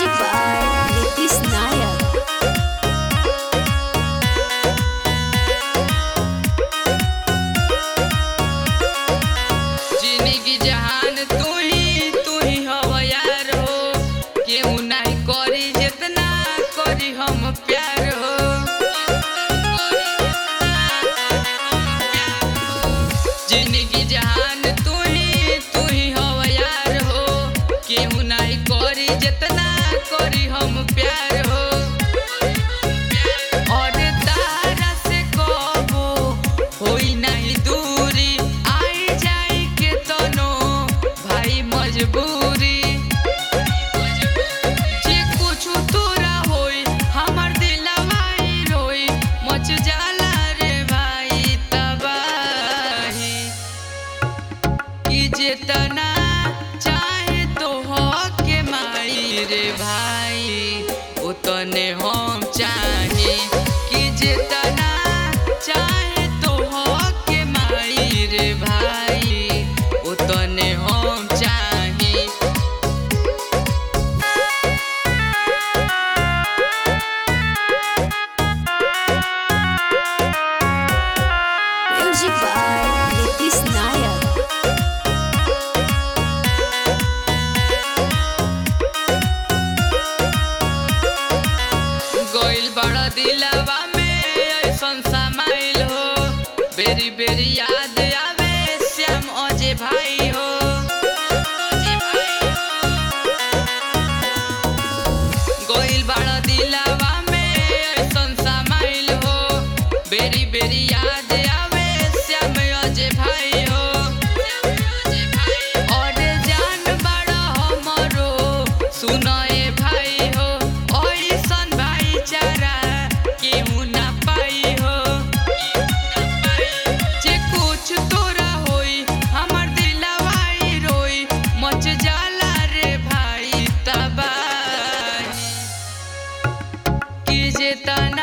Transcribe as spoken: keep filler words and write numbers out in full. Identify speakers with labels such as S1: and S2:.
S1: by Nitish Nayak.
S2: जिंदगी जहान तू ही तू ही हव यार हो, केहू नहीं करी जितना करी हम प्यार हो। जिंदगी जहान तू ही तू ही हव यार हो, केहू नहीं करी जितना करी हम प्यार हो। और तारा से कबो होई नहीं दूरी, आई जाई के तनो भाई मजबूरी। जे कुछ तोरा होई हमर दिलवा ही रोई, मच जाला रे भाई तबाही। कि जेतना चाहे तो हो के माई रे भाई, उतने हम चाहे। कि जेतना चाहे तो हो के माई रे भाई, उतने हम चाहे।
S1: Music by Nitish Nayak.
S2: गइल बड़ा दिलवा में ऐसन समाइल हो, बेरी बेरी याद आवे श्याम अजय भाई हो। गइल बड़ा दिलवा में ऐसन समाइल हो, बेरी बेरी याद आवे श्याम अजय भाई हो। और जान बड़ा हमरो सुनाए भाई हो, ऐसन भाईचारा केहू ना पाई हो। जे कुछ तोरा होई हमर दिलवा ही रोई, मच जाला रे भाई तबाही। कि जेतना